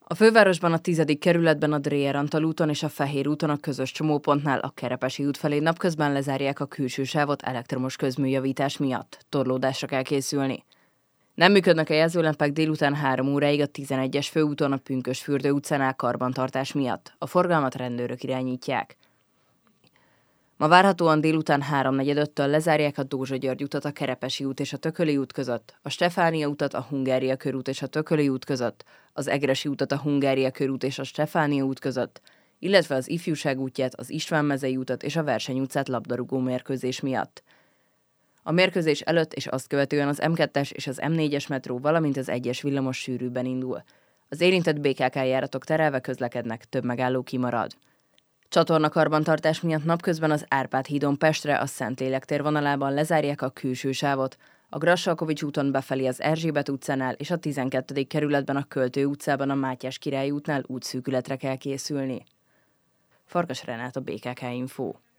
A fővárosban a 10. kerületben a Dreher Antal úton és a Fehér úton a közös csomópontnál a Kerepesi út felé napközben lezárják a külső sávot elektromos közműjavítás miatt. Torlódásra kell készülni. Nem működnek a jelzőlámpák délután 3 óráig a 11-es főúton a Pünkösdfürdő utcánál karbantartás miatt. A forgalmat rendőrök irányítják. Ma várhatóan délután 3:45-től lezárják a Dózsa György utat a Kerepesi út és a Tököli út között, a Stefánia utat a Hungária körút és a Tököli út között, az Egressy utat a Hungária körút és a Stefánia út között, illetve az Ifjúság útját, az István mezei utat és a Verseny utcát labdarúgó mérkőzés miatt. A mérkőzés előtt és azt követően az M2-es és az M4-es metró, valamint az 1-es villamos sűrűbben indul. Az érintett BKK járatok terelve közlekednek, több megálló kimarad. Csatornakarbantartás miatt napközben az Árpád hídon Pestre a Szentlélek tér vonalában lezárják a külső sávot, a Grassalkovich úton befelé az Erzsébet utcánál és a 12. kerületben a Költő utcában a Mátyás Király útnál útszűkületre kell készülni. Farkas Renát, a BKK Info.